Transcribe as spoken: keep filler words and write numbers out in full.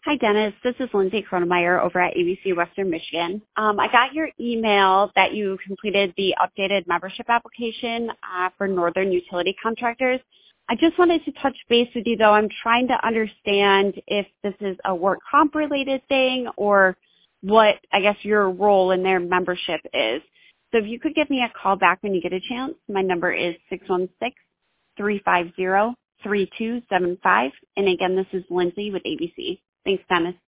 Hi, Dennis. This is Lindsay Kronemeyer over at A B C Western Michigan. Um, I got your email that you completed the updated membership application uh, for Northern Utility Contractors. I just wanted to touch base with you, though. I'm trying to understand if this is a work comp related thing or what, I guess, your role in their membership is. So if you could give me a call back when you get a chance, my number is six one six, three five zero, three two seven five. And again, this is Lindsay with A B C. Thanks, Dennis.